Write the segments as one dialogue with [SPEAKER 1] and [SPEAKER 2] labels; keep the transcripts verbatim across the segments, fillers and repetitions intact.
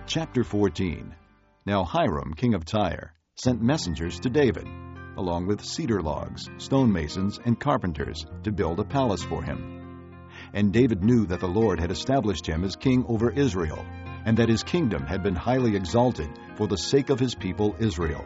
[SPEAKER 1] Chapter fourteen. Now Hiram, king of Tyre, sent messengers to David, along with cedar logs, stonemasons, and carpenters, to build a palace for him. And David knew that the Lord had established him as king over Israel, and that his kingdom had been highly exalted for the sake of his people Israel.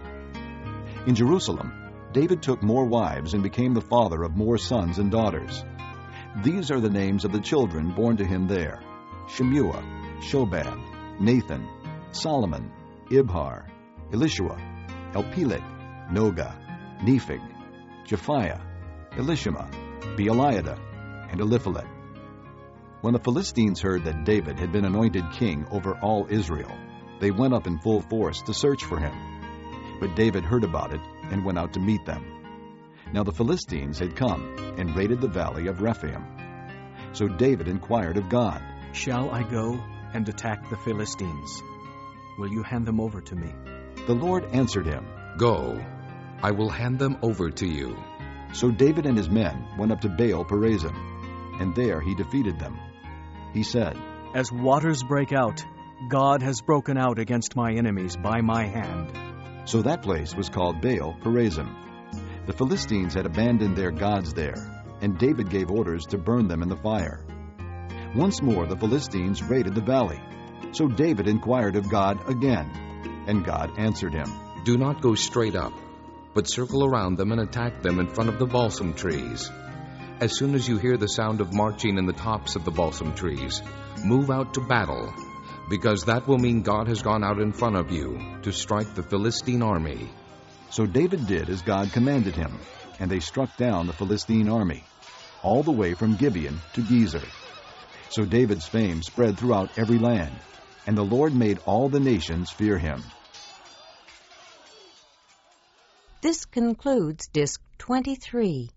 [SPEAKER 1] In Jerusalem, David took more wives and became the father of more sons and daughters. These are the names of the children born to him there: Shemua, Shobab, Nathan, Solomon, Ibhar, Elishua, Elpelet, Noga, Nepheg, Japhiah, Elishama, Beeliada, and Eliphalet. When the Philistines heard that David had been anointed king over all Israel, they went up in full force to search for him. But David heard about it and went out to meet them. Now the Philistines had come and raided the valley of Rephaim. So David inquired of God,
[SPEAKER 2] "Shall I go and attack the Philistines? Will you hand them over to me?"
[SPEAKER 1] The Lord answered him,
[SPEAKER 3] "Go, I will hand them over to you."
[SPEAKER 1] So David and his men went up to Baal Perazim, and there he defeated them. He said,
[SPEAKER 2] "As waters break out, God has broken out against my enemies by my hand."
[SPEAKER 1] So that place was called Baal Perazim. The Philistines had abandoned their gods there, and David gave orders to burn them in the fire. Once more the Philistines raided the valley. So David inquired of God again, and God answered him,
[SPEAKER 3] "Do not go straight up, but circle around them and attack them in front of the balsam trees. As soon as you hear the sound of marching in the tops of the balsam trees, move out to battle, because that will mean God has gone out in front of you to strike the Philistine army."
[SPEAKER 1] So David did as God commanded him, and they struck down the Philistine army, all the way from Gibeon to Gezer. So David's fame spread throughout every land, and the Lord made all the nations fear him.
[SPEAKER 4] This concludes Disc twenty-three.